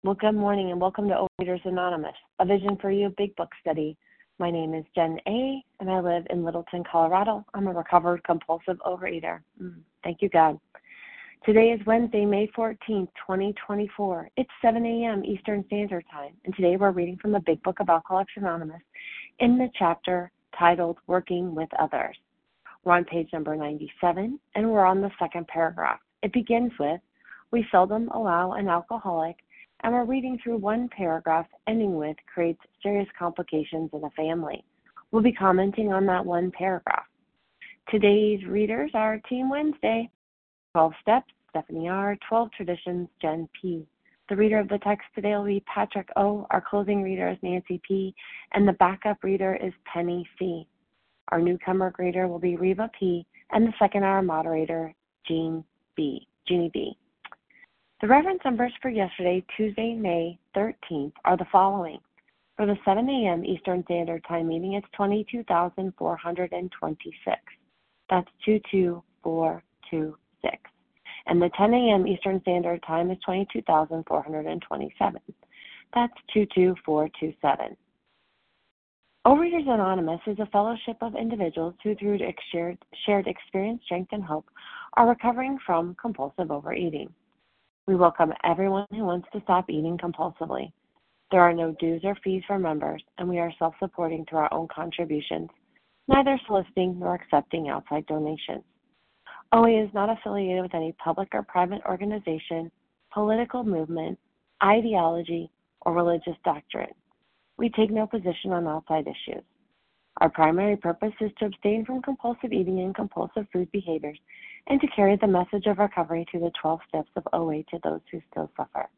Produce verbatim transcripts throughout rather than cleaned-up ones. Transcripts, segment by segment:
Well, good morning and welcome to Overeaters Anonymous, a Vision for You Big Book study. My name is Jen A., and I live in Littleton, Colorado. I'm a recovered compulsive overeater. Mm, thank you, God. Today is Wednesday, May fourteenth, twenty twenty-four. It's seven a.m. Eastern Standard Time, and today we're reading from the Big Book of Alcoholics Anonymous in the chapter titled Working with Others. We're on page number ninety-seven, and we're on the second paragraph. It begins with, "We seldom allow an alcoholic," and we're reading through one paragraph ending with creates serious complications in a family. We'll be commenting on that one paragraph. Today's readers are Team Wednesday, twelve Steps, Stephanie R., twelve Traditions, Jen P. The reader of the text today will be Patrick O. Our closing reader is Nancy P., and the backup reader is Penny C. Our newcomer grader will be Reva P., and the second hour moderator, Jean B. Jeannie B. The reference numbers for yesterday, Tuesday, May thirteenth, are the following. For the seven a.m. Eastern Standard Time meeting, it's twenty-two thousand four hundred twenty-six. That's two two four two six. And the ten a.m. Eastern Standard Time is twenty-two thousand four hundred twenty-seven. That's two two four two seven. Overeaters Anonymous is a fellowship of individuals who, through shared, shared experience, strength, and hope, are recovering from compulsive overeating. We welcome everyone who wants to stop eating compulsively. There are no dues or fees for members, and we are self-supporting through our own contributions, neither soliciting nor accepting outside donations. O A is not affiliated with any public or private organization, political movement, ideology, or religious doctrine. We take no position on outside issues. Our primary purpose is to abstain from compulsive eating and compulsive food behaviors and to carry the message of recovery through the twelve steps of O A to those who still suffer.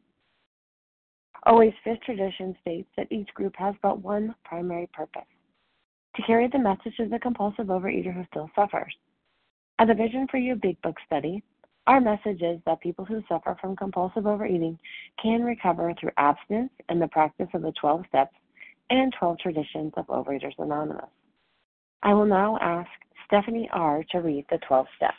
O A's fifth tradition states that each group has but one primary purpose, to carry the message of the compulsive overeater who still suffers. At the Vision for You Big Book study, our message is that people who suffer from compulsive overeating can recover through abstinence and the practice of the twelve steps and twelve traditions of Overeaters Anonymous. I will now ask Stephanie R. to read the twelve steps.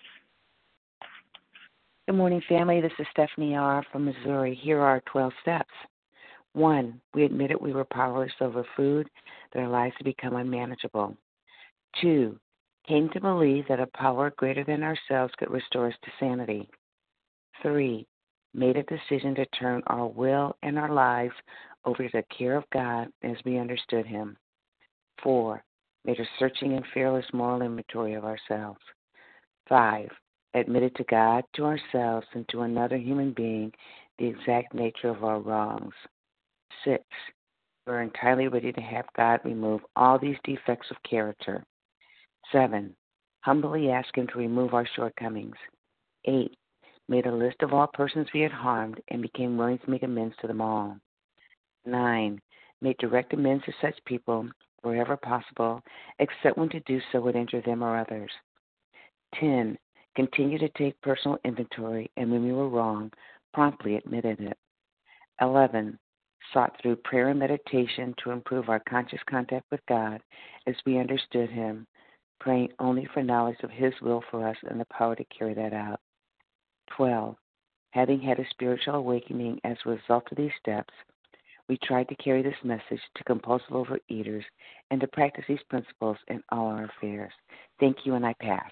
Good morning, family. This is Stephanie R. from Missouri. Here are our twelve steps. One, we admitted we were powerless over food, that our lives had become unmanageable. Two, came to believe that a power greater than ourselves could restore us to sanity. Three, made a decision to turn our will and our lives over to the care of God as we understood Him. Four, made a searching and fearless moral inventory of ourselves. Five, admitted to God, to ourselves, and to another human being the exact nature of our wrongs. Six, we're entirely ready to have God remove all these defects of character. Seven, humbly ask Him to remove our shortcomings. Eight, made a list of all persons we had harmed and became willing to make amends to them all. Nine, made direct amends to such people wherever possible, except when to do so would injure them or others. Ten, continue to take personal inventory, and when we were wrong, promptly admitted it. Eleven, sought through prayer and meditation to improve our conscious contact with God as we understood Him, praying only for knowledge of His will for us and the power to carry that out. Twelve, having had a spiritual awakening as a result of these steps, we tried to carry this message to compulsive overeaters and to practice these principles in all our affairs. Thank you, and I pass.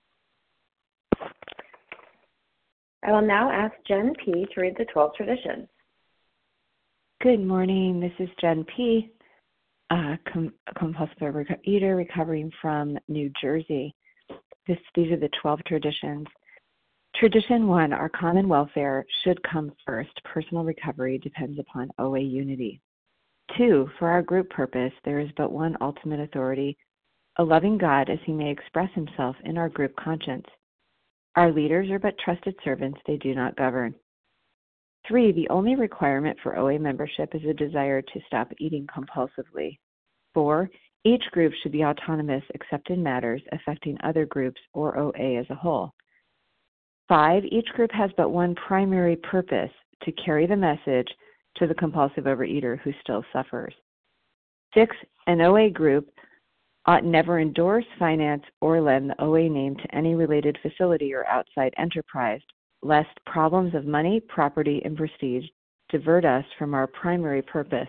I will now ask Jen P. to read the twelve traditions. Good morning. This is Jen P., a, com- a compulsive overeater recovering from New Jersey. This, these are the twelve traditions. Tradition one, our common welfare should come first. Personal recovery depends upon O A unity. Two, for our group purpose, there is but one ultimate authority, a loving God as He may express Himself in our group conscience. Our leaders are but trusted servants, they do not govern. Three, the only requirement for O A membership is a desire to stop eating compulsively. Four, each group should be autonomous except in matters affecting other groups or O A as a whole. Five, each group has but one primary purpose, to carry the message to the compulsive overeater who still suffers. Six, an O A group ought never endorse, finance, or lend the O A name to any related facility or outside enterprise, lest problems of money, property, and prestige divert us from our primary purpose.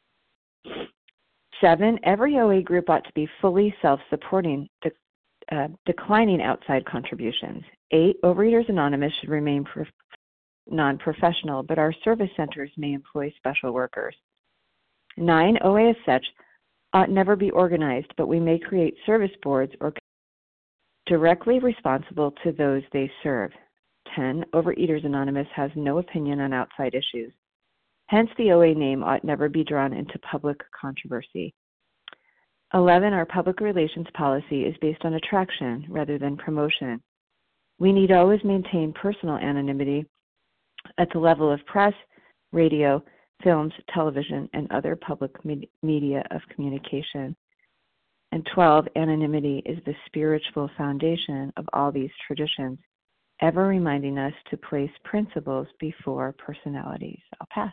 Seven, every O A group ought to be fully self-supporting, de- uh, declining outside contributions. Eight, Overeaters Anonymous should remain prof- non-professional, but our service centers may employ special workers. Nine, O A as such ought never be organized, but we may create service boards or directly responsible to those they serve. Ten, Overeaters Anonymous has no opinion on outside issues. Hence, the O A name ought never be drawn into public controversy. Eleven, our public relations policy is based on attraction rather than promotion. We need always maintain personal anonymity at the level of press, radio, films, television, and other public me- media of communication. And twelve, anonymity is the spiritual foundation of all these traditions, ever reminding us to place principles before personalities. I'll pass.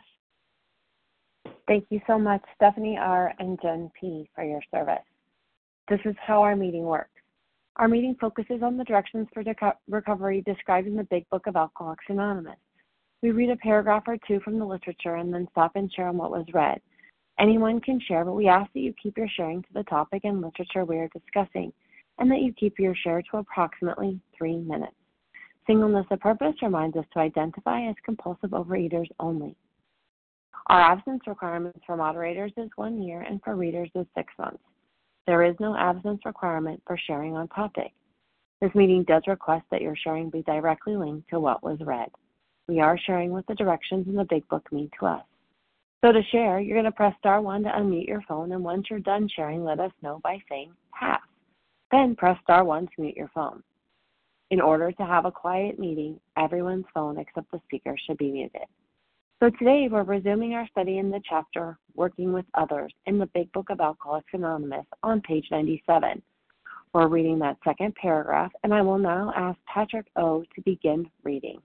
Thank you so much, Stephanie R. and Jen P. for your service. This is how our meeting works. Our meeting focuses on the directions for deco- recovery described in the Big Book of Alcoholics Anonymous. We read a paragraph or two from the literature and then stop and share on what was read. Anyone can share, but we ask that you keep your sharing to the topic and literature we are discussing, and that you keep your share to approximately three minutes. Singleness of purpose reminds us to identify as compulsive overeaters only. Our absence requirements for moderators is one year and for readers is six months. There is no absence requirement for sharing on topic. This meeting does request that your sharing be directly linked to what was read. We are sharing what the directions in the Big Book mean to us. So to share, you're going to press star one to unmute your phone, and once you're done sharing, let us know by saying pass. Then press star one to mute your phone. In order to have a quiet meeting, everyone's phone except the speaker should be muted. So today we're resuming our study in the chapter Working with Others in the Big Book of Alcoholics Anonymous on page ninety-seven. We're reading that second paragraph, and I will now ask Patrick O. to begin reading.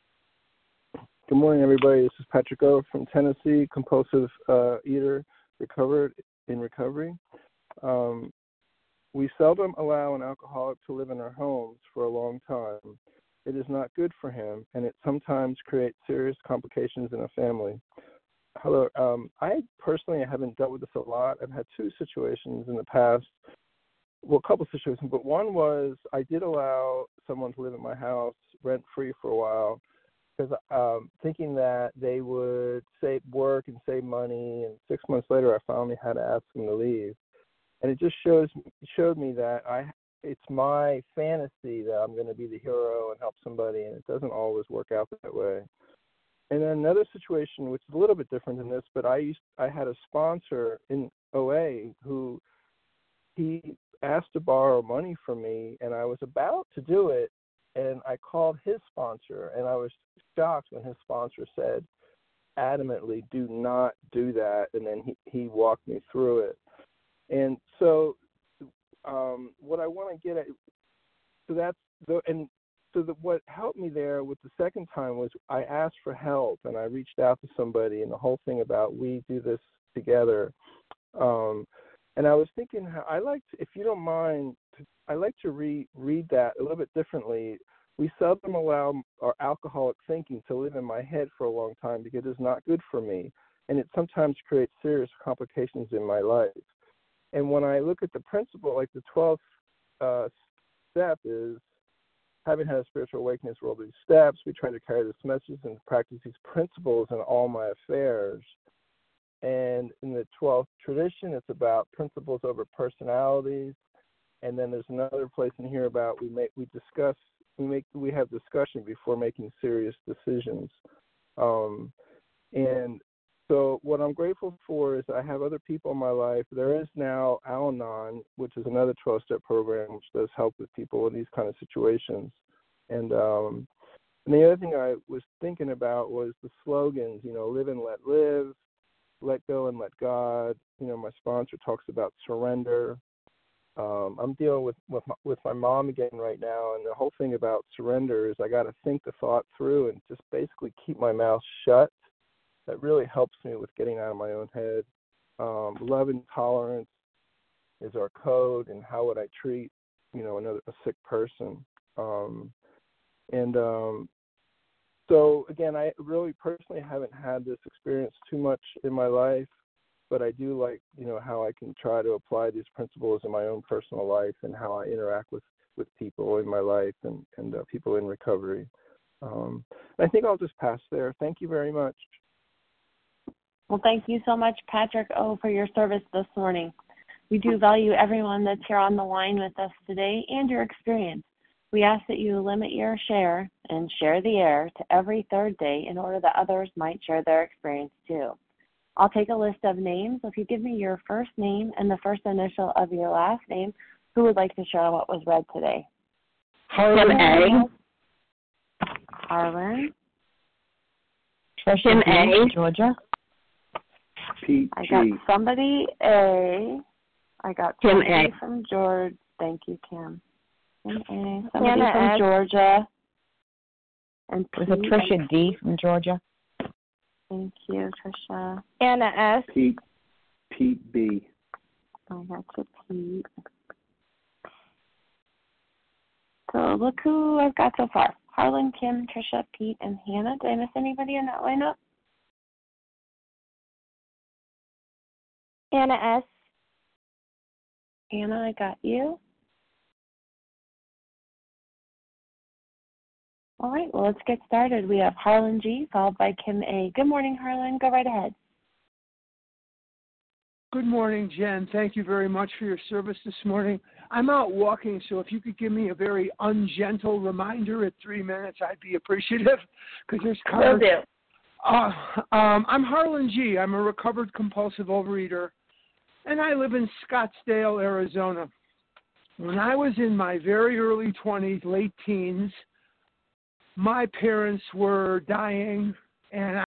Good morning, everybody. This is Patrick O. from Tennessee, compulsive uh, eater, recovered in recovery. Um, we seldom allow an alcoholic to live in our homes for a long time. It is not good for him, and it sometimes creates serious complications in a family. Hello, um, I personally haven't dealt with this a lot. I've had two situations in the past, well, a couple situations, but one was I did allow someone to live in my house rent-free for a while, because um, thinking that they would save work and save money, and six months later I finally had to ask them to leave. And it just shows showed me that I it's my fantasy that I'm going to be the hero and help somebody, and it doesn't always work out that way. And then another situation, which is a little bit different than this, but I used I had a sponsor in O A who he asked to borrow money from me, and I was about to do it, and I called his sponsor, and I was shocked when his sponsor said adamantly, do not do that, and then he, he walked me through it. And so um, what I want to get at, so that's, the, and so the, what helped me there with the second time was I asked for help, and I reached out to somebody, and the whole thing about we do this together. Um, and I was thinking, how I like to, if you don't mind, I like to re- read that a little bit differently. We seldom allow our alcoholic thinking to live in my head for a long time because it's not good for me, and it sometimes creates serious complications in my life. And when I look at the principle, like the twelfth uh, step is, having had a spiritual awakening through all these steps, we try to carry this message and practice these principles in all my affairs. And in the twelfth tradition, it's about principles over personalities. And then there's another place in here about we make we discuss we make we have discussion before making serious decisions. Um, and so what I'm grateful for is I have other people in my life. There is now Al-Anon, which is another twelve-step program which does help with people in these kind of situations. And, um, and the other thing I was thinking about was the slogans, you know, live and let live, let go and let God. You know, my sponsor talks about surrender. Um, I'm dealing with, with, my, with my mom again right now, and the whole thing about surrender is I got to think the thought through and just basically keep my mouth shut. That really helps me with getting out of my own head. Um, love and tolerance is our code, and how would I treat, you know, another a sick person. Um, and um, so again, I really personally haven't had this experience too much in my life, but I do like, you know, how I can try to apply these principles in my own personal life and how I interact with, with people in my life and, and uh, people in recovery. Um, I think I'll just pass there. Thank you very much. Well, thank you so much, Patrick O, for your service this morning. We do value everyone that's here on the line with us today and your experience. We ask that you limit your share and share the air to every third day in order that others might share their experience too. I'll take a list of names. If you give me your first name and the first initial of your last name, who would like to share what was read today? Harlan A. Harlan. Trisha A. Georgia. Pete I G. got somebody A. I got Kim somebody A. from Georgia. Thank you, Kim. Kim A. Somebody Hannah from S. Georgia. And Was it Pete. Trisha D. from Georgia? Thank you, Trisha. Anna S. Pete, Pete B. I got you, Pete. So look who I've got so far. Harlan, Kim, Trisha, Pete, and Hannah. Did I miss anybody in that lineup? Anna S. Hannah, I got you. All right, well, let's get started. We have Harlan G, followed by Kim A. Good morning, Harlan. Go right ahead. Good morning, Jen. Thank you very much for your service this morning. I'm out walking, so if you could give me a very ungentle reminder at three minutes, I'd be appreciative, because there's Will do. Uh, um, I'm Harlan G. I'm a recovered compulsive overeater, and I live in Scottsdale, Arizona. When I was in my very early twenties, late teens, my parents were dying, and I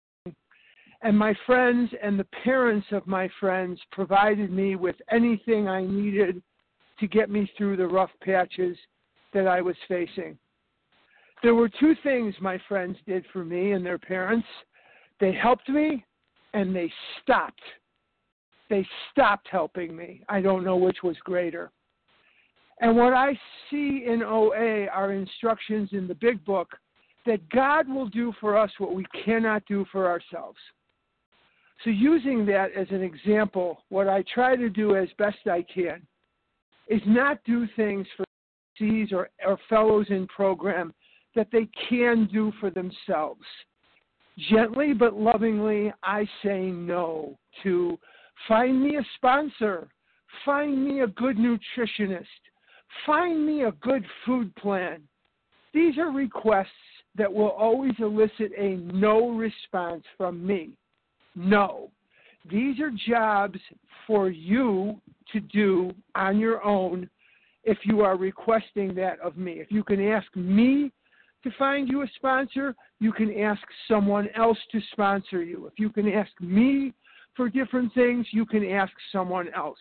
And my friends and the parents of my friends provided me with anything I needed to get me through the rough patches that I was facing. There were two things my friends did for me and their parents. They helped me and they stopped. They stopped helping me. I don't know which was greater. And what I see in O A are instructions in the Big Book that God will do for us what we cannot do for ourselves. So using that as an example, what I try to do as best I can is not do things for C's or, or fellows in program that they can do for themselves. Gently but lovingly, I say no to find me a sponsor, find me a good nutritionist, find me a good food plan. These are requests that will always elicit a no response from me. No. These are jobs for you to do on your own if you are requesting that of me. If you can ask me to find you a sponsor, you can ask someone else to sponsor you. If you can ask me for different things, you can ask someone else.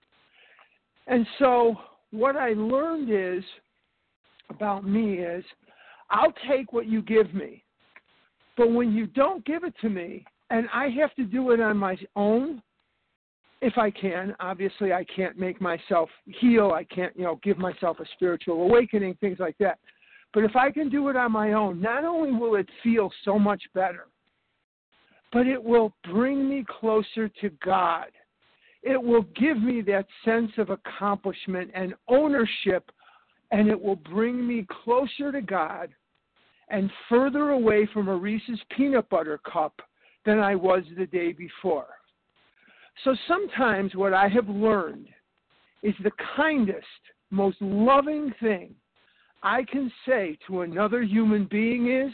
And so what I learned is, about me is, I'll take what you give me. But when you don't give it to me, and I have to do it on my own, if I can. Obviously, I can't make myself heal. I can't, you know, give myself a spiritual awakening, things like that. But if I can do it on my own, not only will it feel so much better, but it will bring me closer to God. It will give me that sense of accomplishment and ownership, and it will bring me closer to God and further away from a Reese's peanut butter cup than I was the day before. So sometimes what I have learned is the kindest, most loving thing I can say to another human being is,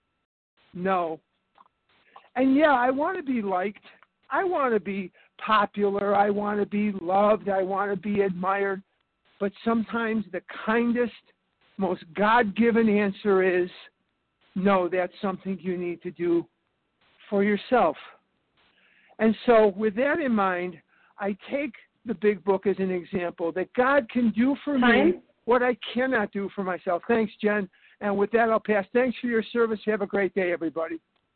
no. And yeah, I want to be liked. I want to be popular. I want to be loved. I want to be admired. But sometimes the kindest, most God-given answer is, no, that's something you need to do for yourself. And so with that in mind, I take the Big Book as an example that God can do for Time. me what I cannot do for myself. Thanks, Jen. And with that, I'll pass. Thanks for your service. Have a great day, everybody.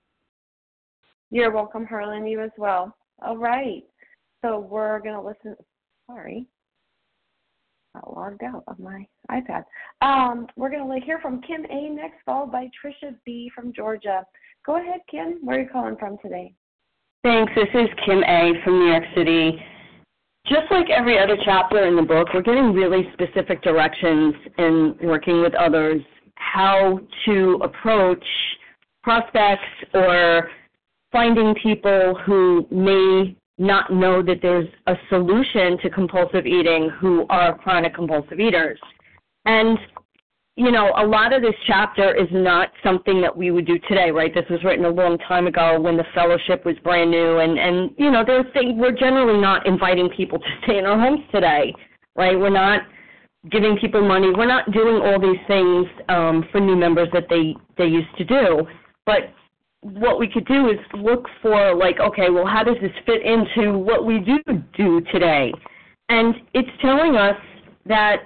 You're welcome, Harlan. You as well. All right. So we're going to listen. Sorry. got logged out of my iPad. Um, we're going to hear from Kim A next, followed by Trisha B from Georgia. Go ahead, Kim. Where are you calling from today? Thanks. This is Kim A from New York City. Just like every other chapter in the book, we're getting really specific directions in working with others, how to approach prospects or finding people who may not know that there's a solution to compulsive eating who are chronic compulsive eaters. And, you know, a lot of this chapter is not something that we would do today, right? This was written a long time ago when the fellowship was brand new. And, and you know, there's things, we're generally not inviting people to stay in our homes today, right? We're not giving people money. We're not doing all these things um, for new members that they, they used to do. But what we could do is look for, like, okay, well, how does this fit into what we do do today? And it's telling us that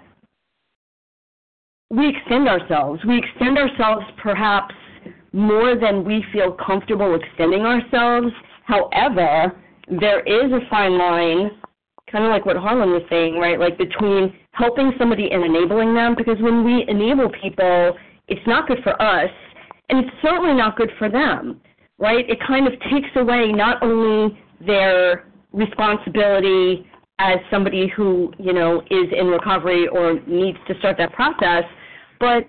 we extend ourselves. We extend ourselves perhaps more than we feel comfortable extending ourselves. However, there is a fine line, kind of like what Harlan was saying, right, like between helping somebody and enabling them, because when we enable people, it's not good for us, and it's certainly not good for them, right? It kind of takes away not only their responsibility as somebody who, you know, is in recovery or needs to start that process, but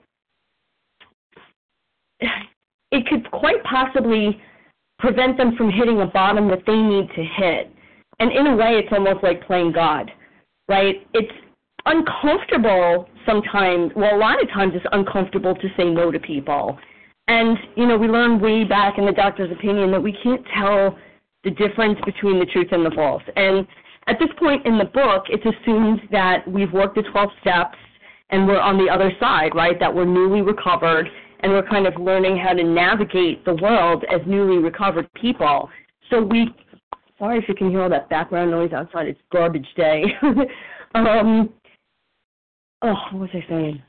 it could quite possibly prevent them from hitting a bottom that they need to hit. And in a way, it's almost like playing God, right? It's uncomfortable sometimes, well, a lot of times it's uncomfortable to say no to people. And, you know, we learned way back in the doctor's opinion that we can't tell the difference between the truth and the false. And at this point in the book, it's assumed that we've worked the twelve steps and we're on the other side, right, that we're newly recovered and we're kind of learning how to navigate the world as newly recovered people. So we, sorry if you can hear all that background noise outside, it's garbage day. um, oh, what was I saying?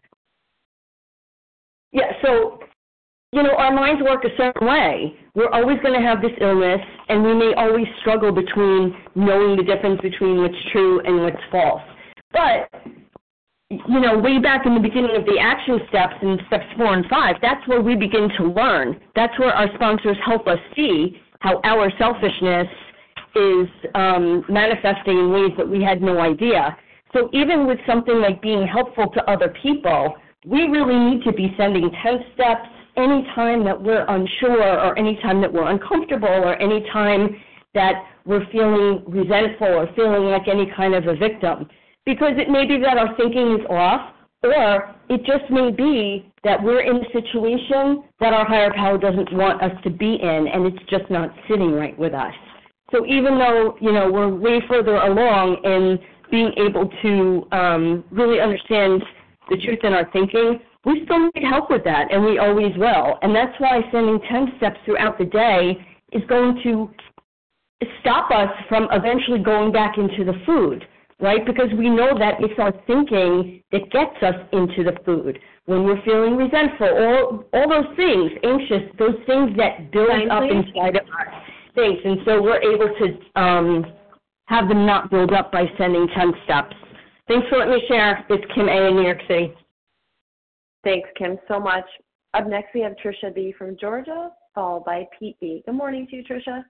Yeah, so, you know, our minds work a certain way. We're always going to have this illness, and we may always struggle between knowing the difference between what's true and what's false. But, you know, way back in the beginning of the action steps in steps four and five, that's where we begin to learn. That's where our sponsors help us see how our selfishness is um, manifesting in ways that we had no idea. So even with something like being helpful to other people, we really need to be sending ten steps anytime that we're unsure or anytime that we're uncomfortable or anytime that we're feeling resentful or feeling like any kind of a victim. Because it may be that our thinking is off, or it just may be that we're in a situation that our higher power doesn't want us to be in, and it's just not sitting right with us. So even though, you know, we're way further along in being able to um, really understand the truth in our thinking, we still need help with that, and we always will. And that's why sending ten steps throughout the day is going to stop us from eventually going back into the food, right? Because we know that it's our thinking that gets us into the food. When we're feeling resentful, all, all those things, anxious, those things that build Fine, up please. inside of us. Thanks. And so we're able to um, have them not build up by sending ten steps. Thanks for letting me share. It's Kim A. in New York City. Thanks, Kim, so much. Up next, we have Trisha B. from Georgia, followed by Pete B. Good morning to you, Trisha.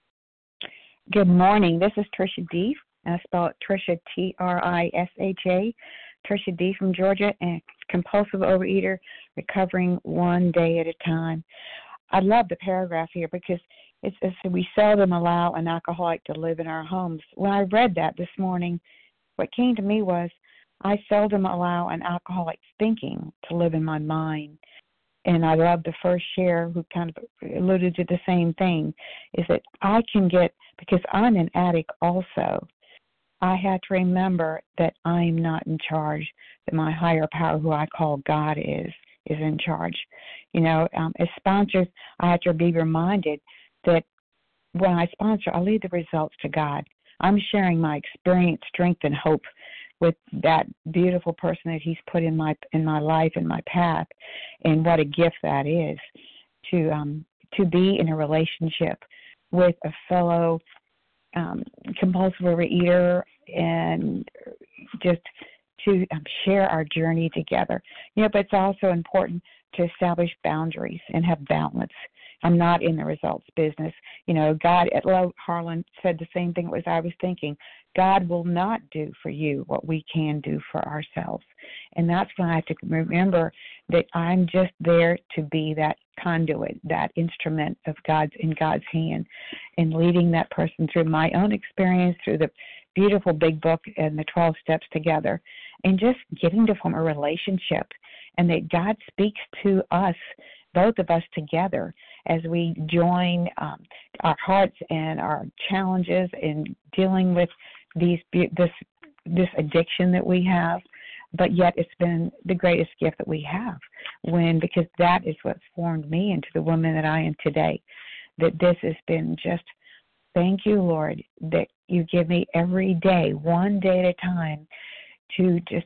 Good morning. This is Trisha D. I spell it Trisha, T R I S H A. Trisha D. from Georgia, and compulsive overeater, recovering one day at a time. I love the paragraph here because it says we seldom allow an alcoholic to live in our homes. When I read that this morning, what came to me was I seldom allow an alcoholic's thinking to live in my mind. And I love the first share who kind of alluded to the same thing, is that I can get, because I'm an addict also, I had to remember that I'm not in charge, that my higher power, who I call God, is, is in charge. You know, um, as sponsors, I have to be reminded that when I sponsor, I leave the results to God. I'm sharing my experience, strength, and hope with that beautiful person that He's put in my in my life and my path, and what a gift that is to um, to be in a relationship with a fellow um, compulsive overeater and just to um, share our journey together. You know, but it's also important to establish boundaries and have balance. I'm not in the results business. You know, God, Harlan said the same thing as I was thinking. God will not do for you what we can do for ourselves. And that's when I have to remember that I'm just there to be that conduit, that instrument of God's in God's hand, and leading that person through my own experience, through the beautiful big book and the twelve steps together, and just getting to form a relationship, and that God speaks to us, both of us together, as we join um, our hearts and our challenges in dealing with these this this addiction that we have. But yet it's been the greatest gift that we have, when because that is what formed me into the woman that I am today. That this has been just, thank you, Lord, that you give me every day, one day at a time, to just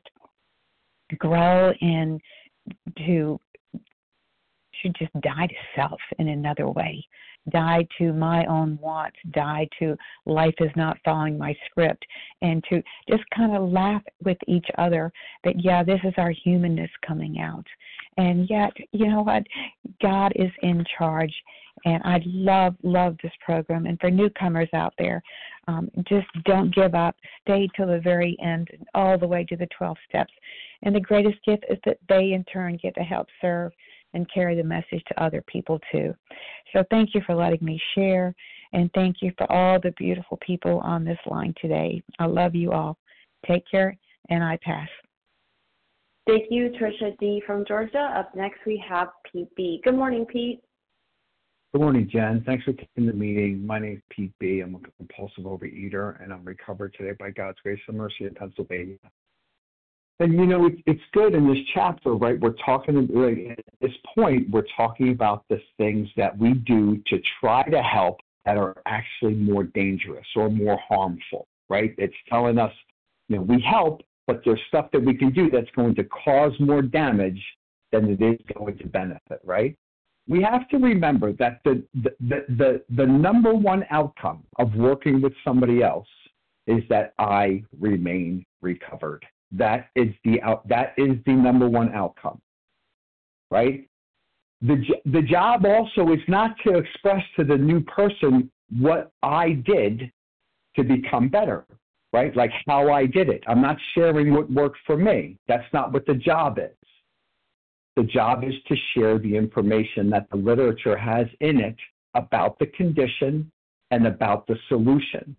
grow and to should just die to self in another way, die to my own wants, die to life is not following my script, and to just kind of laugh with each other that, yeah, this is our humanness coming out. And yet, you know what, God is in charge, and I love, love this program. And for newcomers out there, um, just don't give up. Stay till the very end, all the way to the twelve steps. And the greatest gift is that they, in turn, get to help serve and carry the message to other people too. So thank you for letting me share, and thank you for all the beautiful people on this line today. I love you all. Take care, and I pass. Thank you, Tricia D. from Georgia. Up next, we have Pete B. Good morning, Pete. Good morning, Jen. Thanks for taking the meeting. My name is Pete B. I'm a compulsive overeater, and I'm recovered today by God's grace and mercy in Pennsylvania. And, you know, it, it's good in this chapter, right? We're talking, right, at this point, we're talking about the things that we do to try to help that are actually more dangerous or more harmful, right? It's telling us, you know, we help, but there's stuff that we can do that's going to cause more damage than it is going to benefit, right? We have to remember that the the, the, the, the number one outcome of working with somebody else is that I remain recovered. That is the out, that is the number one outcome, right? The the job also is not to express to the new person what I did to become better, right? Like how I did it. I'm not sharing what worked for me. That's not what the job is. The job is to share the information that the literature has in it about the condition and about the solution.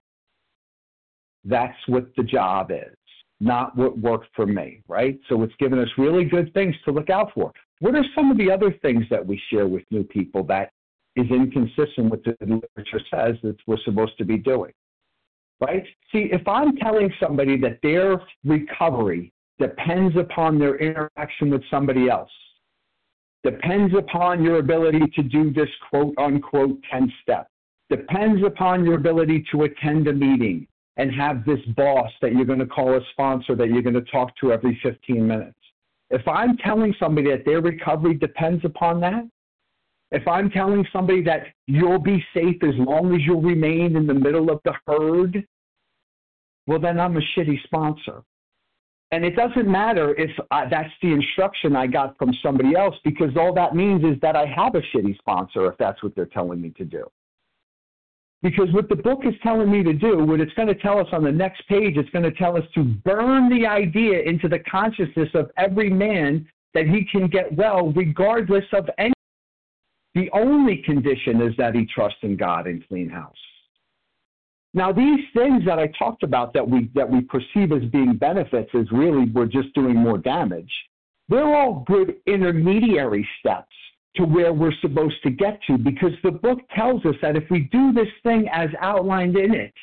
That's what the job is, not what worked for me, right? So it's given us really good things to look out for. What are some of the other things that we share with new people that is inconsistent with what the literature says that we're supposed to be doing, right? See, if I'm telling somebody that their recovery depends upon their interaction with somebody else, depends upon your ability to do this quote-unquote ten-step, depends upon your ability to attend a meeting and have this boss that you're going to call a sponsor that you're going to talk to every fifteen minutes. If I'm telling somebody that their recovery depends upon that, if I'm telling somebody that you'll be safe as long as you remain in the middle of the herd, well, then I'm a shitty sponsor. And it doesn't matter if I, that's the instruction I got from somebody else, because all that means is that I have a shitty sponsor if that's what they're telling me to do. Because what the book is telling me to do, what it's going to tell us on the next page, it's going to tell us to burn the idea into the consciousness of every man that he can get well regardless of any. The only condition is that he trusts in God and clean house. Now, these things that I talked about that we that we perceive as being benefits is really we're just doing more damage. They're all good intermediary steps to where we're supposed to get to, because the book tells us that if we do this thing as outlined in it,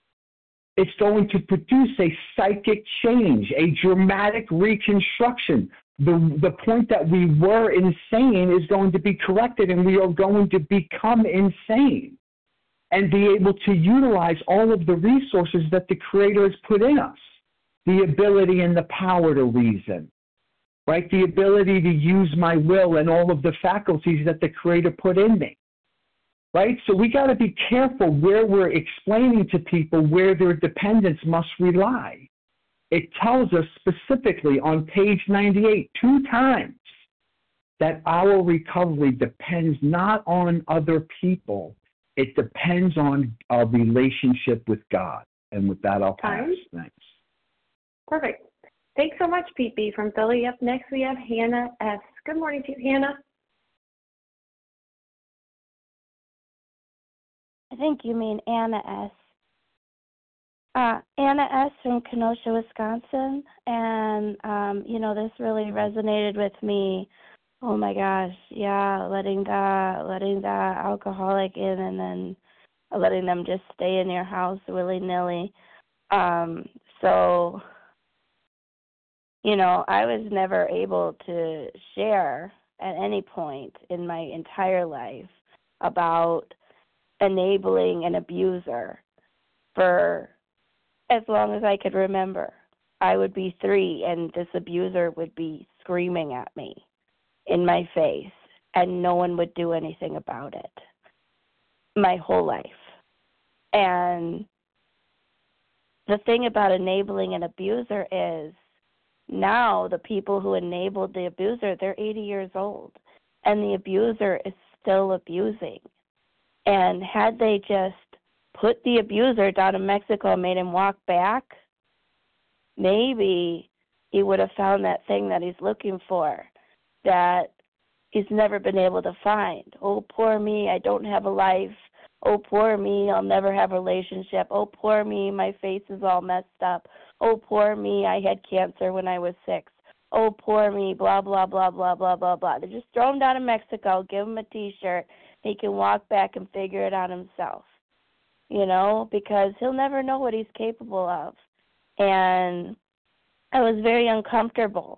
it's going to produce a psychic change, a dramatic reconstruction. The, the point that we were insane is going to be corrected, and we are going to become insane and be able to utilize all of the resources that the Creator has put in us, the ability and the power to reason, right? The ability to use my will and all of the faculties that the Creator put in me, right? So we got to be careful where we're explaining to people where their dependence must rely. it tells us specifically on page ninety-eight, two times, that our recovery depends not on other people, it depends on our relationship with God. And with that, I'll pass. Fine. Thanks. Perfect. Thanks so much, Pete B. From Philly. Up next, we have Hannah S. Good morning to you, Hannah. I think you mean Anna S. Uh, Anna S. from Kenosha, Wisconsin. And, um, you know, this really resonated with me. Oh, my gosh. Yeah, letting the, letting the alcoholic in and then letting them just stay in your house willy-nilly. Um, so, you know, I was never able to share at any point in my entire life about enabling an abuser for as long as I could remember. I would be three, and this abuser would be screaming at me in my face, and no one would do anything about it my whole life. And the thing about enabling an abuser is now the people who enabled the abuser, they're eighty years old, and the abuser is still abusing. And had they just put the abuser down in Mexico and made him walk back, maybe he would have found that thing that he's looking for that he's never been able to find. Oh, poor me, I don't have a life. Oh, poor me, I'll never have a relationship. Oh, poor me, my face is all messed up. Oh, poor me, I had cancer when I was six. Oh, poor me, blah, blah, blah, blah, blah, blah, blah. They just throw him down in Mexico, give him a T-shirt. He can walk back and figure it out himself, you know, because he'll never know what he's capable of. And I was very uncomfortable.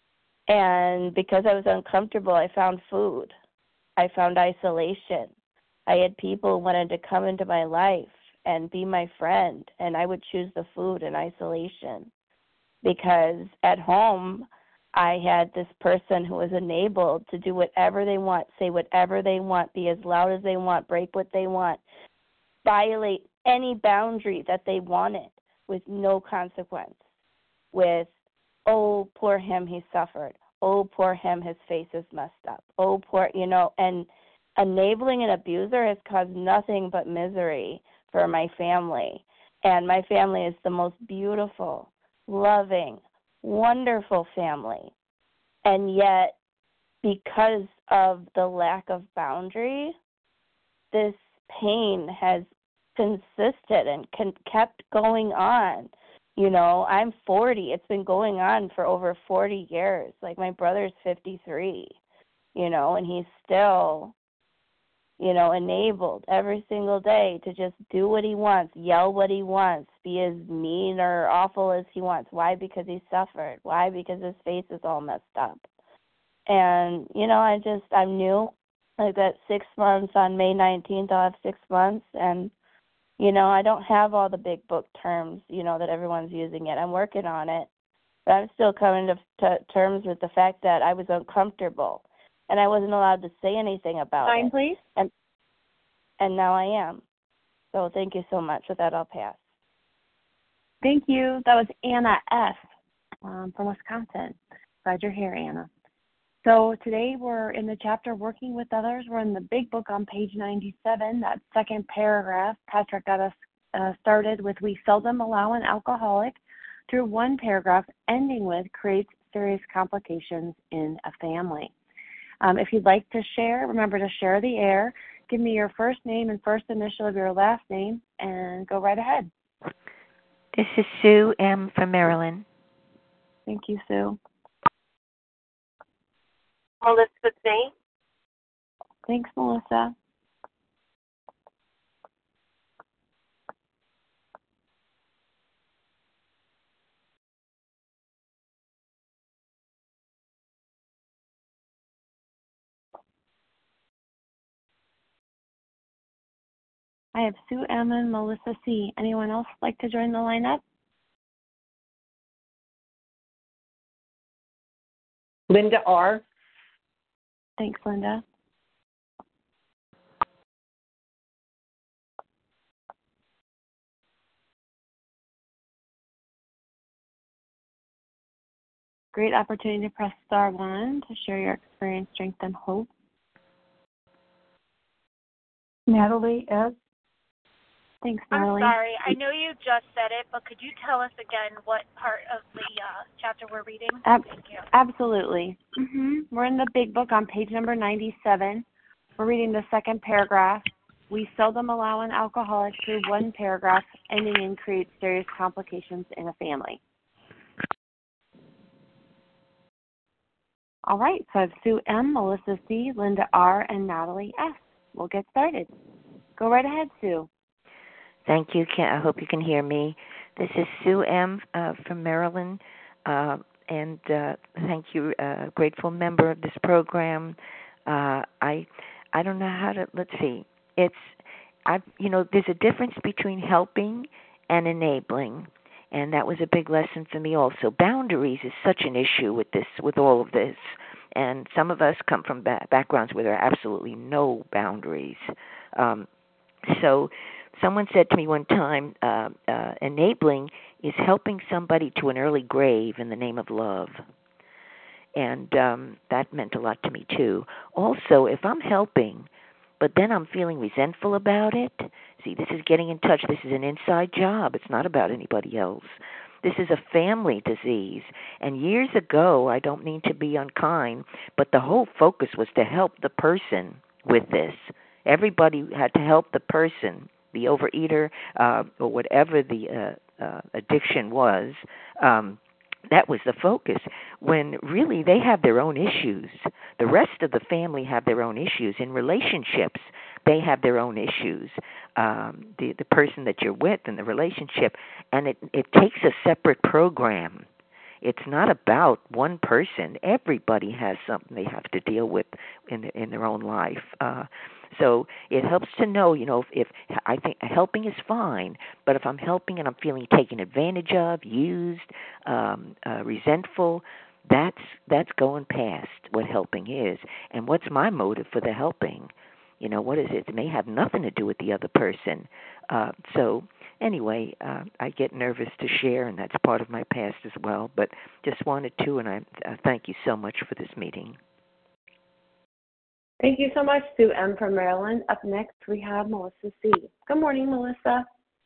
And because I was uncomfortable, I found food. I found isolation. I had people who wanted to come into my life and be my friend, and I would choose the food and isolation. Because at home, I had this person who was enabled to do whatever they want, say whatever they want, be as loud as they want, break what they want, violate any boundary that they wanted with no consequence, with, oh, poor him, he suffered. Oh, poor him, his face is messed up. Oh, poor, you know, and enabling an abuser has caused nothing but misery for my family. And my family is the most beautiful, loving, wonderful family. And yet, because of the lack of boundary, this pain has consisted and con- kept going on. You know, I'm forty. It's been going on for over forty years. Like, my brother's fifty-three, you know, and he's still, you know, enabled every single day to just do what he wants, yell what he wants, be as mean or awful as he wants. Why? Because he suffered. Why? Because his face is all messed up. And, you know, I just, I'm new. I've got six months. On May nineteenth, I'll have six months. And, you know, I don't have all the big book terms, you know, that everyone's using yet. I'm working on it. But I'm still coming to, to terms with the fact that I was uncomfortable. And I wasn't allowed to say anything about Time, it. please. And and now I am. So thank you so much. With that, I'll pass. Thank you. That was Anna S. Um, from Wisconsin. Glad you're here, Anna. So today we're in the chapter Working with Others. We're in the big book on page ninety-seven, that second paragraph. Patrick got us uh, started with, we seldom allow an alcoholic through one paragraph ending with creates serious complications in a family. Um, if you'd like to share, remember to share the air. Give me your first name and first initial of your last name, and go right ahead. This is Sue M. from Maryland. Thank you, Sue. Melissa C. Thanks, Melissa. I have Sue M. and Melissa C. Anyone else like to join the lineup? Linda R. Thanks, Linda. great opportunity to press star one to share your experience, strength, and hope. Natalie S. Thanks, Natalie. I'm sorry. I know you just said it, but could you tell us again what part of the uh, chapter we're reading? Ab- Thank you. Absolutely. Mm-hmm. We're in the big book on page number ninety-seven. We're reading the second paragraph. We seldom allow an alcoholic through one paragraph, ending in creates serious complications in a family. All right, so I have Sue M., Melissa C., Linda R., and Natalie S. We'll get started. Go right ahead, Sue. Thank you. I hope you can hear me. This is Sue M. Uh, from Maryland, uh, and uh, thank you, uh, grateful member of this program. Uh, I I don't know how to. Let's see. It's I you know there's a difference between helping and enabling, and that was a big lesson for me also. Boundaries is such an issue with this, with all of this, and some of us come from ba- backgrounds where there are absolutely no boundaries. Um, so. Someone said to me one time, uh, uh, enabling is helping somebody to an early grave in the name of love. And um, that meant a lot to me, too. Also, if I'm helping, but then I'm feeling resentful about it, see, this is getting in touch. This is an inside job. It's not about anybody else. This is a family disease. And years ago, I don't mean to be unkind, but the whole focus was to help the person with this. Everybody had to help the person, the overeater, uh, or whatever the uh, uh, addiction was. Um, that was the focus, when really they have their own issues. The rest of the family have their own issues. In relationships, they have their own issues, um, the, the person that you're with in the relationship, and it, it takes a separate program. It's not about one person. Everybody has something they have to deal with in the, in their own life. Uh, so it helps to know, you know, if, if I think helping is fine, but if I'm helping and I'm feeling taken advantage of, used, um, uh, resentful, that's that's going past what helping is. And what's my motive for the helping? You know, what is it? It may have nothing to do with the other person. Uh, so anyway, uh, I get nervous to share, and that's part of my past as well. But just wanted to, and I uh, thank you so much for this meeting. Thank you so much, Sue M. from Maryland. Up next, we have Melissa C. Good morning, Melissa.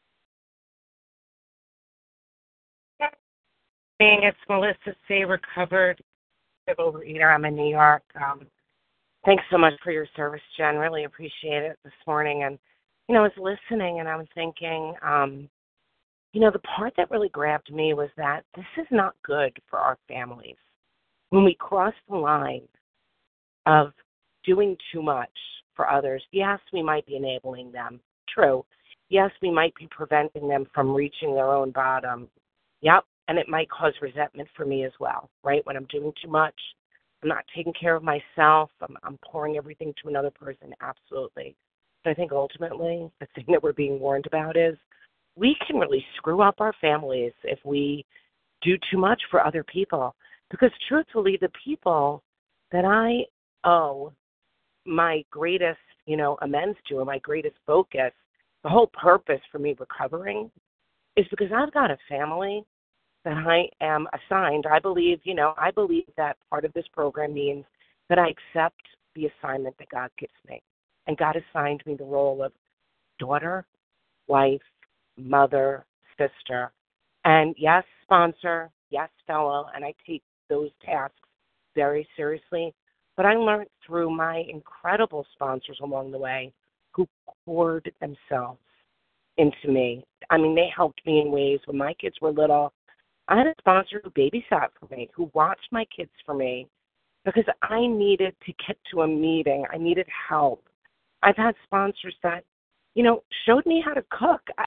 It's Melissa C., recovered overeater. I'm in New York. Um, thanks so much for your service, Jen. Really appreciate it this morning. And, you know, I was listening and I was thinking, um, you know, the part that really grabbed me was that this is not good for our families. When we cross the line of doing too much for others, yes, we might be enabling them. True. Yes, we might be preventing them from reaching their own bottom. Yep. And it might cause resentment for me as well, right? When I'm doing too much, I'm not taking care of myself, I'm, I'm pouring everything to another person, absolutely. But I think ultimately the thing that we're being warned about is we can really screw up our families if we do too much for other people. Because truthfully, the people that I owe my greatest, you know, amends to, or my greatest focus, the whole purpose for me recovering is because I've got a family that I am assigned. I believe, you know, I believe that part of this program means that I accept the assignment that God gives me. And God assigned me the role of daughter, wife, mother, sister, and yes, sponsor, yes, fellow, and I take those tasks very seriously. But I learned through my incredible sponsors along the way who poured themselves into me. I mean, they helped me in ways when my kids were little. I had a sponsor who babysat for me, who watched my kids for me, because I needed to get to a meeting. I needed help. I've had sponsors that, you know, showed me how to cook. I,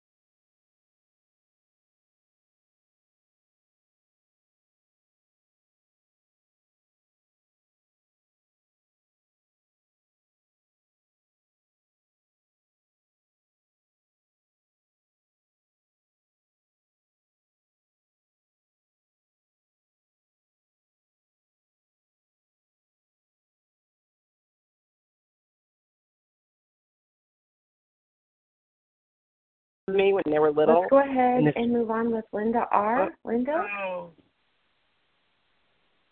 me when they were little. Let's go ahead and, and move on with Linda R. Linda? Oh.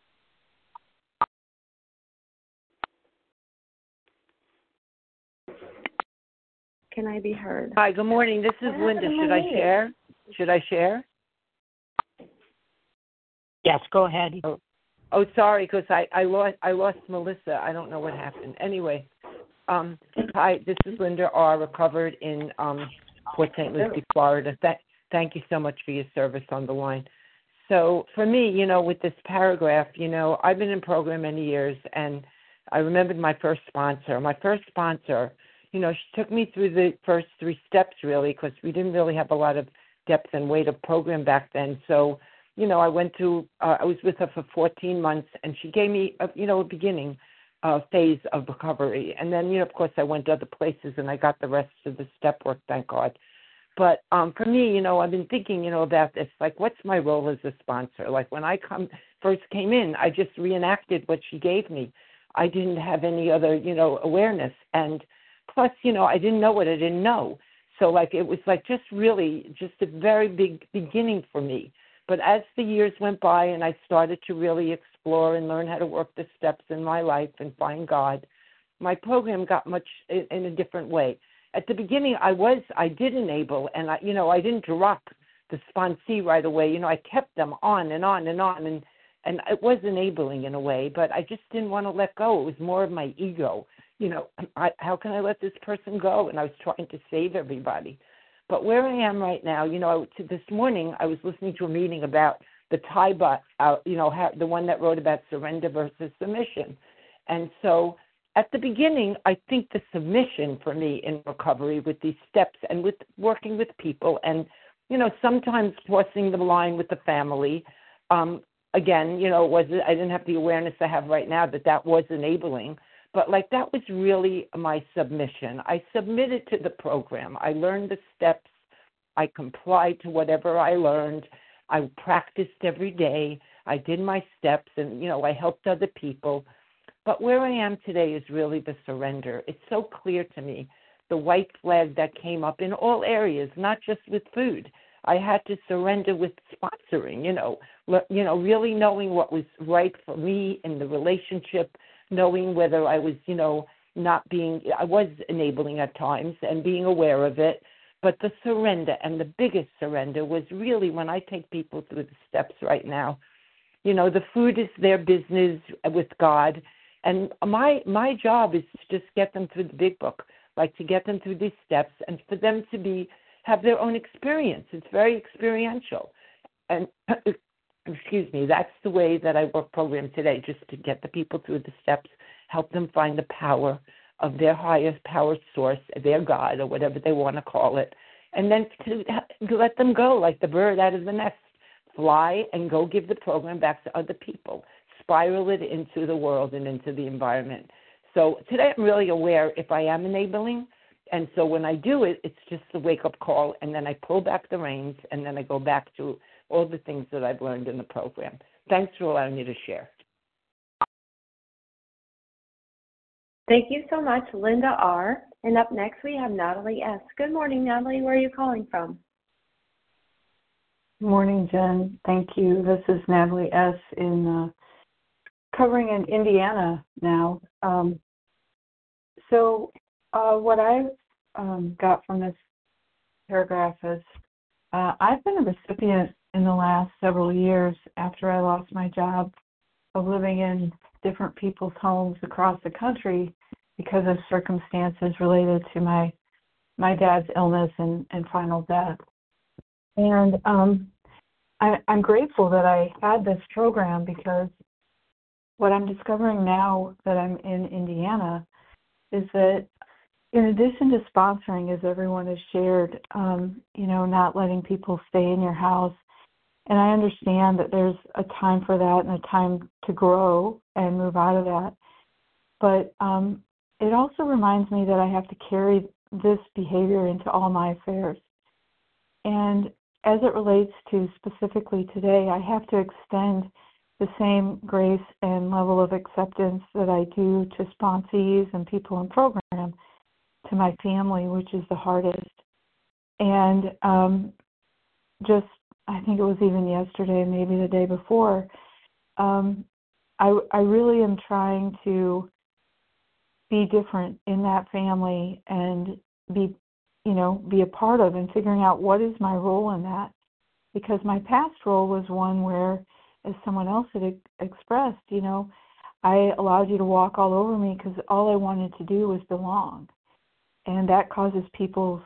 Can I be heard? Hi, good morning. This is Linda. Should I share? Should I share? Yes, go ahead. Oh, oh sorry, because I, I lost I lost Melissa. I don't know what happened. Anyway, um, hi, this is Linda R. Recovered in um, Port Saint Lucie, Florida. Th- thank you so much for your service on the line. So for me, you know, with this paragraph, you know, I've been in program many years, and I remembered my first sponsor. My first sponsor, you know, she took me through the first three steps, really, because we didn't really have a lot of depth and weight of program back then. So, you know, I went through, uh, I was with her for fourteen months, and she gave me, a, you know, a beginning uh, phase of recovery. And then, you know, of course, I went to other places, and I got the rest of the step work, thank God. But um, for me, you know, I've been thinking, you know, about this. Like, what's my role as a sponsor? Like, when I come first came in, I just reenacted what she gave me. I didn't have any other, you know, awareness. And plus, you know, I didn't know what I didn't know. So, like, it was, like, just really just a very big beginning for me. But as the years went by and I started to really explore and learn how to work the steps in my life and find God, my program got much in, in a different way. At the beginning, I was, I did enable, and, I, you know, I didn't drop the sponsee right away. You know, I kept them on and on and on, and, and it was enabling in a way, but I just didn't want to let go. It was more of my ego. You know, I, how can I let this person go? And I was trying to save everybody. But where I am right now, you know, to this morning I was listening to a meeting about the Thai bot, uh, you know, how, the one that wrote about surrender versus submission. And so at the beginning, I think the submission for me in recovery with these steps and with working with people and, you know, sometimes crossing the line with the family, um, again, you know, was I didn't have the awareness I have right now that that was enabling. But, like, that was really my submission. I submitted to the program. I learned the steps. I complied to whatever I learned. I practiced every day. I did my steps, and, you know, I helped other people. But where I am today is really the surrender. It's so clear to me, the white flag that came up in all areas, not just with food. I had to surrender with sponsoring, you know, you know, really knowing what was right for me in the relationship, knowing whether I was, you know, not being, I was enabling at times and being aware of it. But the surrender, and the biggest surrender, was really when I take people through the steps right now. You know, the food is their business with God. And my my job is to just get them through the big book, like to get them through these steps and for them to be have their own experience. It's very experiential. And excuse me, that's the way that I work program today, just to get the people through the steps, help them find the power of their highest power source, their God, or whatever they want to call it, and then to, to let them go like the bird out of the nest, fly and go give the program back to other people, spiral it into the world and into the environment. So today I'm really aware if I am enabling, and so when I do it, it's just a wake-up call, and then I pull back the reins, and then I go back to all the things that I've learned in the program. Thanks for allowing me to share. Thank you so much, Linda R. And up next, we have Natalie S. Good morning, Natalie. Where are you calling from? Good morning, Jen. Thank you. This is Natalie S. in uh, covering in Indiana now. Um, so uh, what I've um, got from this paragraph is uh, I've been a recipient in the last several years after I lost my job of living in different people's homes across the country because of circumstances related to my my dad's illness and, and final death. And um, I, I'm grateful that I had this program because what I'm discovering now that I'm in Indiana is that in addition to sponsoring, as everyone has shared, um, you know, not letting people stay in your house, and I understand that there's a time for that and a time to grow and move out of that. But um, it also reminds me that I have to carry this behavior into all my affairs. And as it relates to specifically today, I have to extend the same grace and level of acceptance that I do to sponsees and people in program to my family, which is the hardest. And um, just I think it was even yesterday, maybe the day before, um, I, I really am trying to be different in that family and be you know, be a part of, and figuring out what is my role in that. Because my past role was one where, as someone else had ex- expressed, you know, I allowed you to walk all over me because all I wanted to do was belong. And that causes people's,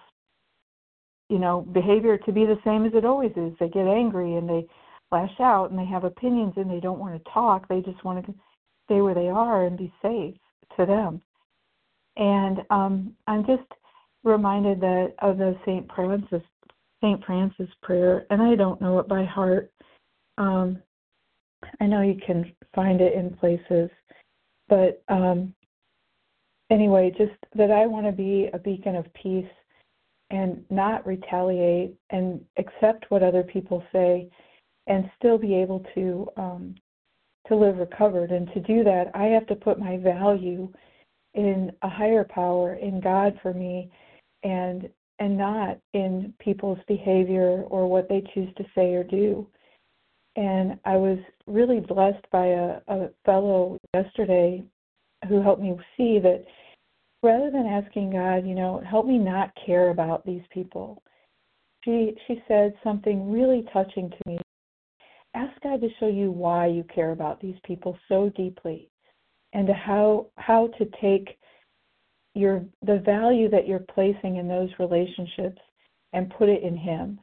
you know, behavior to be the same as it always is. They get angry and they lash out and they have opinions and they don't want to talk. They just want to stay where they are and be safe to them. And um, I'm just reminded that of the Saint Francis Saint Francis prayer, and I don't know it by heart. Um, I know you can find it in places, but um, anyway, just that I want to be a beacon of peace and not retaliate and accept what other people say, and still be able to um, to live recovered. And to do that, I have to put my value in a higher power, in God for me, and and not in people's behavior or what they choose to say or do. And I was really blessed by a, a fellow yesterday who helped me see that rather than asking God, you know, help me not care about these people, she she said something really touching to me. Ask God to show you why you care about these people so deeply, and to how how to take your the value that you're placing in those relationships and put it in Him.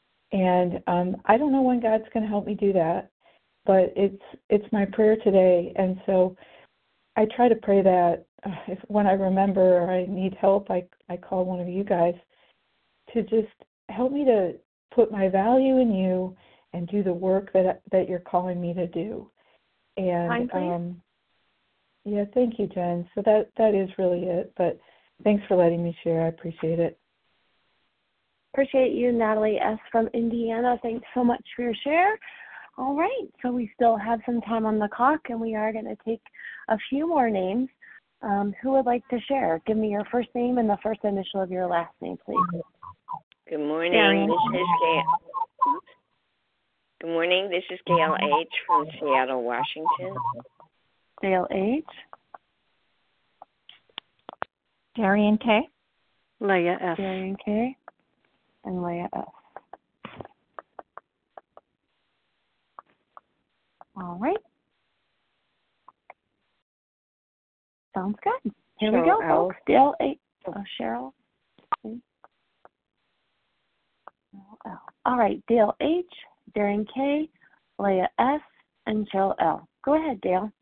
And um, I don't know when God's going to help me do that, but it's it's my prayer today. And so I try to pray that uh, if when I remember or I need help, I I call one of you guys to just help me to put my value in you and do the work that that you're calling me to do. And um, yeah, thank you, Jen. So that that is really it. But thanks for letting me share. I appreciate it. Appreciate you, Natalie S. from Indiana. Thanks so much for your share. All right, so we still have some time on the clock, and we are going to take a few more names. Um, who would like to share? Give me your first name and the first initial of your last name, please. Good morning. Darian. This is Gail. Good morning. This is Gail H. from Seattle, Washington. Gail H. Darian K. Leah S. Darian K. And Leah S. All right. Sounds good. Here Cheryl we go, L. folks. Dale H. Oh, Cheryl. Cheryl L. All right. Dale H., Darian K., Leah S., and Cheryl L. Go ahead, Dale.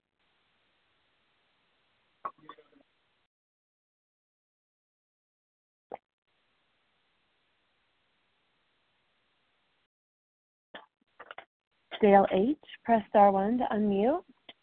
Dale H., press star one to unmute.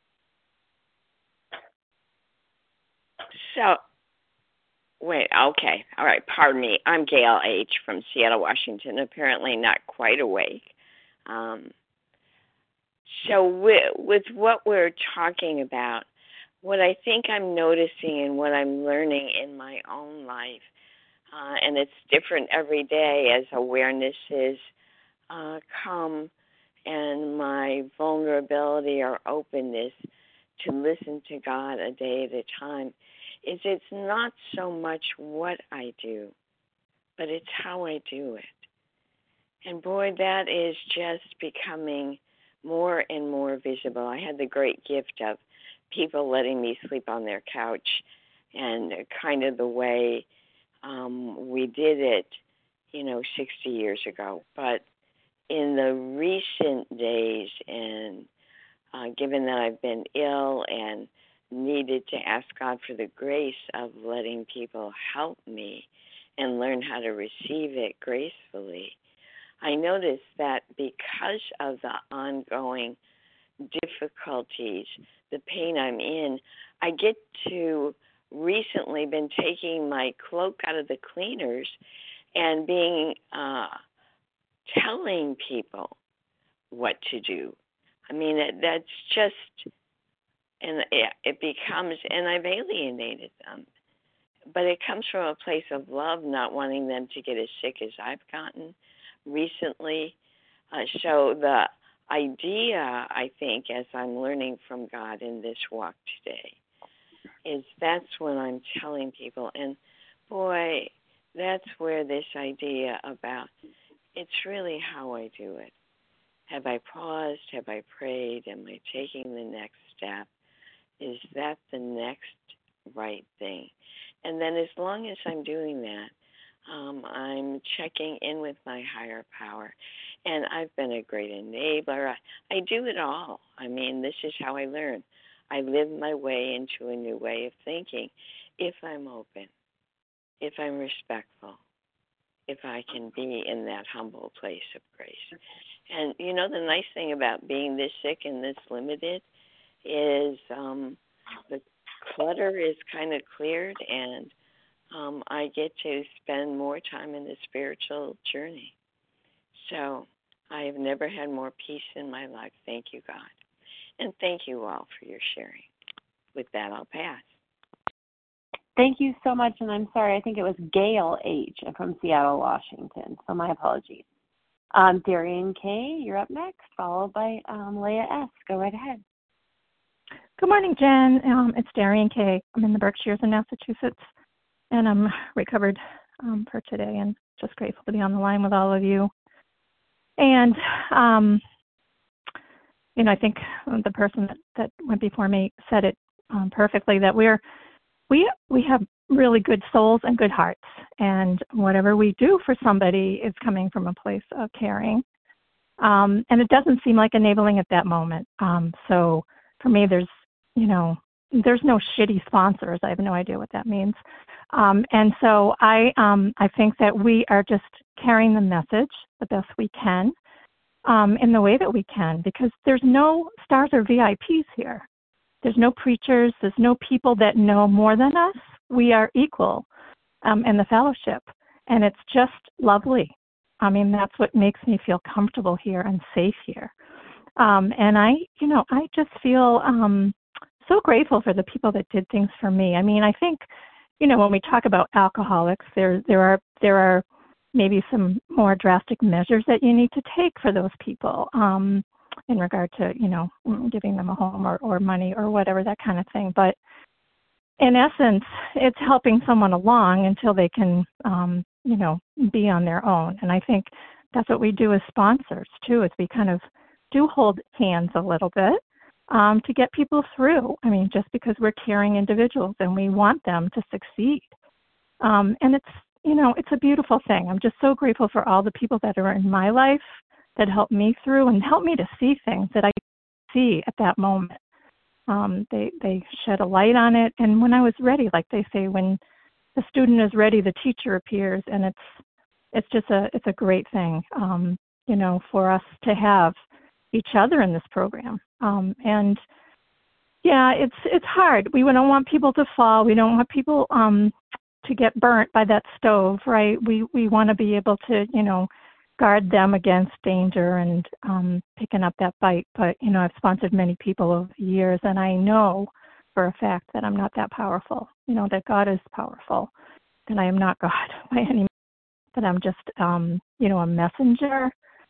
So, wait, okay. All right, pardon me. I'm Gail H. from Seattle, Washington, apparently not quite awake. Um, so with, with what we're talking about, what I think I'm noticing and what I'm learning in my own life, uh, and it's different every day as awarenesses uh, come and my vulnerability or openness to listen to God a day at a time, is it's not so much what I do, but it's how I do it. And boy, that is just becoming more and more visible. I had the great gift of people letting me sleep on their couch, and kind of the way um, we did it, you know, sixty years ago. But in the recent days, and uh, given that I've been ill and needed to ask God for the grace of letting people help me and learn how to receive it gracefully, I noticed that because of the ongoing difficulties, the pain I'm in, I get to recently been taking my cloak out of the cleaners and being uh, telling people what to do. I mean, it, that's just, and it, it becomes, and I've alienated them. But it comes from a place of love, not wanting them to get as sick as I've gotten recently. Uh, so the idea, I think, as I'm learning from God in this walk today, is that's when I'm telling people. And boy, that's where this idea about it's really how I do it. Have I paused? Have I prayed? Am I taking the next step? Is that the next right thing? And then as long as I'm doing that, um, I'm checking in with my higher power. And I've been a great enabler. I, I do it all. I mean, this is how I learn. I live my way into a new way of thinking if I'm open, if I'm respectful, if I can be in that humble place of grace. And, you know, the nice thing about being this sick and this limited is um, the clutter is kind of cleared, and um, I get to spend more time in the spiritual journey. So I have never had more peace in my life. Thank you, God. And thank you all for your sharing. With that, I'll pass. Thank you so much, and I'm sorry, I think it was Gail H. from Seattle, Washington, so my apologies. Um, Darian K., you're up next, followed by um, Leah S. Go right ahead. Good morning, Jen. Um, it's Darian K. I'm in the Berkshires in Massachusetts, and I'm recovered um, for today, and just grateful to be on the line with all of you. And, um, you know, I think the person that, that went before me said it um, perfectly, that we're we we have really good souls and good hearts, and whatever we do for somebody is coming from a place of caring. Um, and it doesn't seem like enabling at that moment. Um, so for me, there's, you know, there's no shitty sponsors. I have no idea what that means. Um, and so I um, I think that we are just carrying the message the best we can um, in the way that we can, because there's no stars or V I Ps here. There's no preachers. There's no people that know more than us. We are equal um, in the fellowship, and it's just lovely. I mean, that's what makes me feel comfortable here and safe here. Um, and I, you know, I just feel um, so grateful for the people that did things for me. I mean, I think, you know, when we talk about alcoholics, there there are there are maybe some more drastic measures that you need to take for those people um, in regard to, you know, giving them a home or, or money or whatever, that kind of thing. But in essence, it's helping someone along until they can, um, you know, be on their own. And I think that's what we do as sponsors, too, is we kind of do hold hands a little bit um, to get people through. I mean, just because we're caring individuals and we want them to succeed. Um, and it's, you know, it's a beautiful thing. I'm just so grateful for all the people that are in my life that help me through and help me to see things that I see at that moment. Um, they they shed a light on it, and when I was ready, like they say, when the student is ready, the teacher appears, and it's it's just a it's a great thing, um, you know, for us to have each other in this program. Um, and yeah, it's it's hard. We don't want people to fall. We don't want people um, to get burnt by that stove, right? We we want to be able to, you know, guard them against danger and um, picking up that bite. But, you know, I've sponsored many people over the years, and I know for a fact that I'm not that powerful, you know, that God is powerful, and I am not God by any means, that I'm just, um, you know, a messenger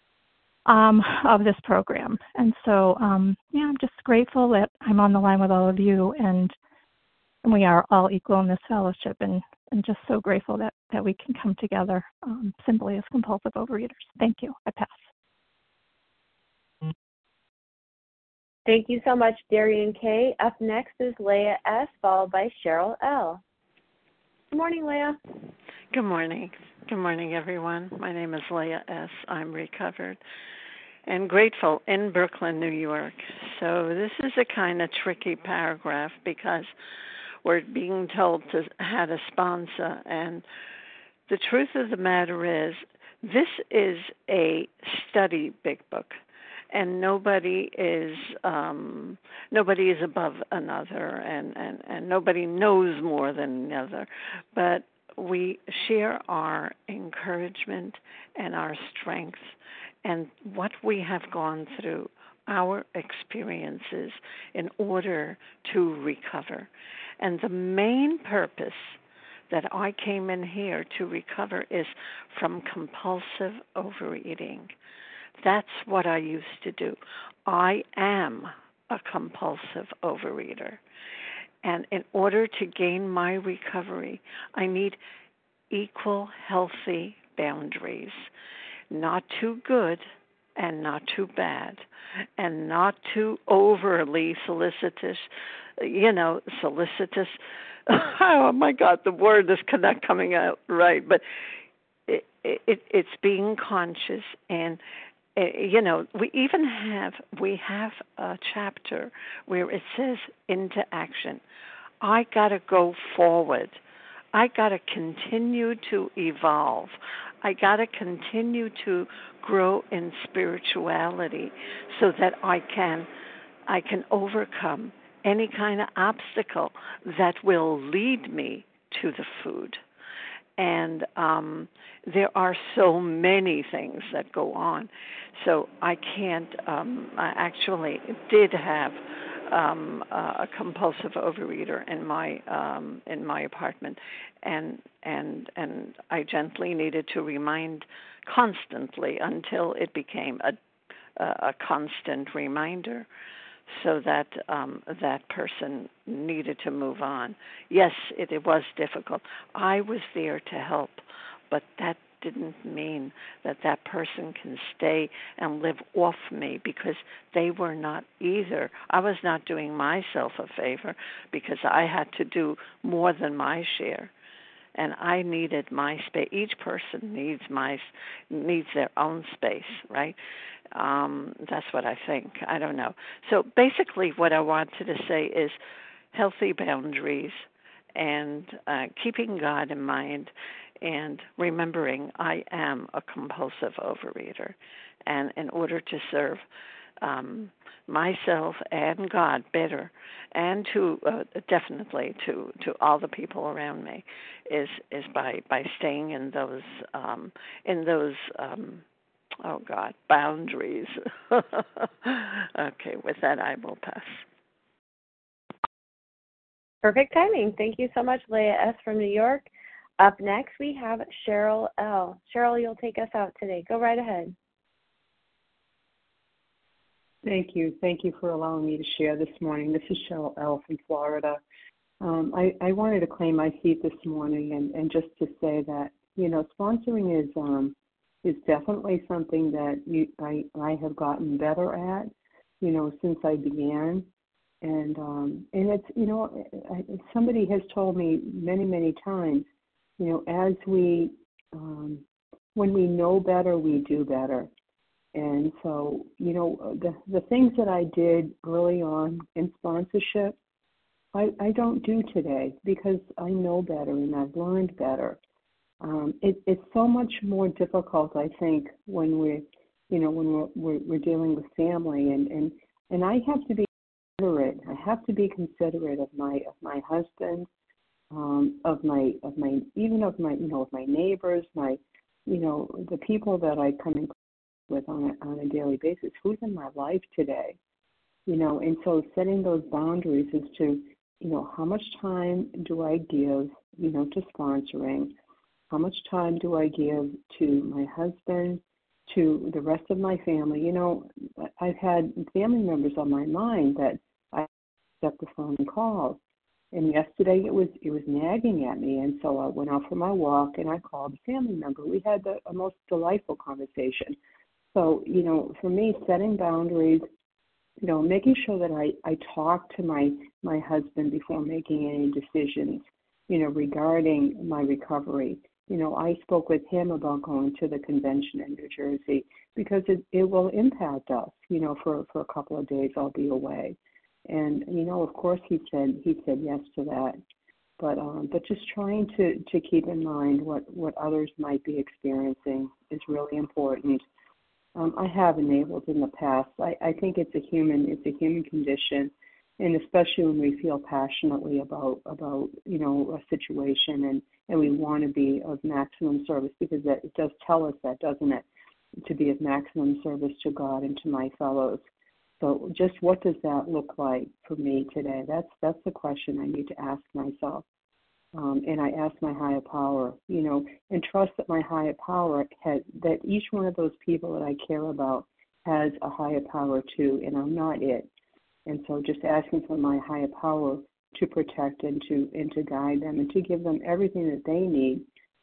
um, of this program. And so, um, yeah, I'm just grateful that I'm on the line with all of you, and, and we are all equal in this fellowship, and I'm just so grateful that, that we can come together um, simply as compulsive overeaters. Thank you. I pass. Thank you so much, Darian K. Up next is Leah S., followed by Cheryl L. Good morning, Leah. Good morning. Good morning, everyone. My name is Leah S. I'm recovered and grateful in Brooklyn, New York. So this is a kind of tricky paragraph because we're being told to how to sponsor, and the truth of the matter is this is a study big book, and nobody is um, nobody is above another, and, and, and nobody knows more than another, but we share our encouragement and our strength and what we have gone through, our experiences in order to recover. And the main purpose that I came in here to recover is from compulsive overeating. That's what I used to do. I am a compulsive overeater. And in order to gain my recovery, I need equal healthy boundaries, not too good and not too bad, and not too overly solicitous, you know, solicitous. Oh my God, the word is not coming out right, but it, it, it's being conscious. And you know, we even have we have a chapter where it says into action. I got to go forward. I got to continue to evolve. I got to continue to grow in spirituality so that I can I can overcome any kind of obstacle that will lead me to the food. And um, there are so many things that go on. So I can't, um, I actually did have um, a compulsive overeater in my um, in my apartment, and and and I gently needed to remind constantly until it became a a constant reminder, so that um, that person needed to move on. Yes, it, it was difficult. I was there to help, but that didn't mean that that person can stay and live off me, because they were not either. I was not doing myself a favor because I had to do more than my share. And I needed my space. Each person needs my needs their own space, right? Um, that's what I think. I don't know. So basically, what I wanted to say is healthy boundaries and uh, keeping God in mind, and remembering I am a compulsive overeater, and in order to serve um, myself and God better, and to uh, definitely to, to all the people around me, is is by, by staying in those um, in those um, oh God boundaries. Okay, with that I will pass. Perfect timing. Thank you so much, Leah S. from New York. Up next, we have Cheryl L. Cheryl, you'll take us out today. Go right ahead. Thank you. Thank you for allowing me to share this morning. This is Cheryl L. from Florida. Um, I, I wanted to claim my seat this morning, and, and just to say that, you know, sponsoring is um, is definitely something that you, I, I have gotten better at, you know, since I began. And um, and it's, you know, I, somebody has told me many, many times, you know, as we, um, when we know better, we do better. And so, you know, the, the things that I did early on in sponsorship, I, I don't do today because I know better and I've learned better. Um, it, it's so much more difficult, I think, when we're, you know, when we're, we're, we're dealing with family, and, and, and I have to be considerate. I have to be considerate of my of my husband, um, of my of my even of my you know of my neighbors, my you know the people that I come in with on a, on a daily basis. Who's in my life today? You know, and so setting those boundaries is to, you know, how much time do I give, you know, to sponsoring? How much time do I give to my husband, to the rest of my family? You know, I've had family members on my mind that I accept the phone calls. And yesterday it was it was nagging at me, and so I went out for my walk and I called a family member. We had the, a most delightful conversation. So, you know, for me, setting boundaries, you know, making sure that I, I talk to my, my husband before making any decisions, you know, regarding my recovery. You know, I spoke with him about going to the convention in New Jersey because it, it will impact us, you know, for, for a couple of days I'll be away. And, you know, of course he said he said yes to that. But um, but just trying to, to keep in mind what, what others might be experiencing is really important. Um, I have enabled in the past. I, I think it's a human it's a human condition, and especially when we feel passionately about about you know a situation, and, and we want to be of maximum service, because that it does tell us that, doesn't it, to be of maximum service to God and to my fellows. So just what does that look like for me today? That's that's the question I need to ask myself. Um, and I ask my higher power, you know, and trust that my higher power has, that each one of those people that I care about has a higher power too, and I'm not it. And so just asking for my higher power to protect and to and to guide them and to give them everything that they need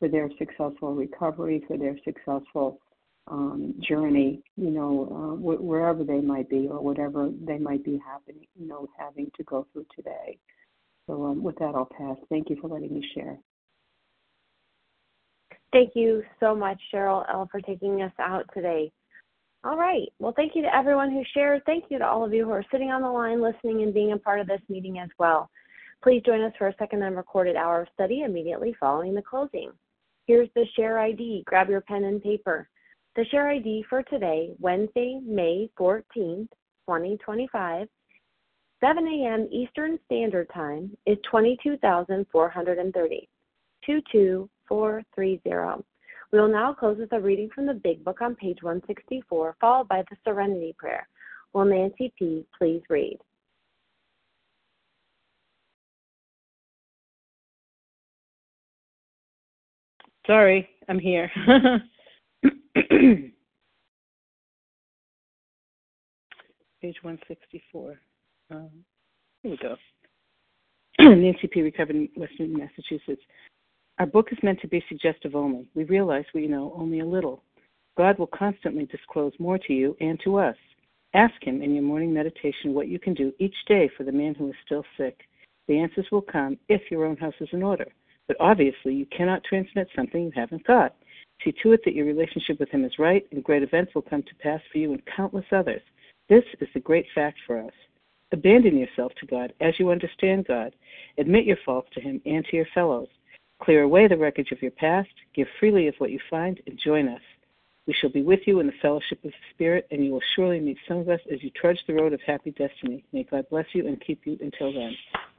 for their successful recovery, for their successful um, journey, you know, uh, wh- wherever they might be or whatever they might be happening, you know, having to go through today. So um, with that, I'll pass. Thank you for letting me share. Thank you so much, Cheryl L., for taking us out today. All right. Well, thank you to everyone who shared. Thank you to all of you who are sitting on the line, listening, and being a part of this meeting as well. Please join us for a second unrecorded hour of study immediately following the closing. Here's the share I D. Grab your pen and paper. The share I D for today, Wednesday, May fourteenth, twenty twenty-five, seven a.m. Eastern Standard Time, is twenty-two thousand four hundred thirty, two two four three zero. We will now close with a reading from the Big Book on page one sixty-four, followed by the Serenity Prayer. Will Nancy P. please read? Sorry, I'm here. Page one sixty-four. Um, here we go. Nancy P. Recovered in Western Massachusetts. Our book is meant to be suggestive only. We realize we know only a little. God will constantly disclose more to you and to us. Ask Him in your morning meditation what you can do each day for the man who is still sick. The answers will come if your own house is in order. But obviously, you cannot transmit something you haven't got. See to it that your relationship with Him is right, and great events will come to pass for you and countless others. This is the great fact for us. Abandon yourself to God as you understand God. Admit your faults to Him and to your fellows. Clear away the wreckage of your past. Give freely of what you find, and join us. We shall be with you in the fellowship of the Spirit, and you will surely meet some of us as you trudge the road of happy destiny. May God bless you and keep you until then.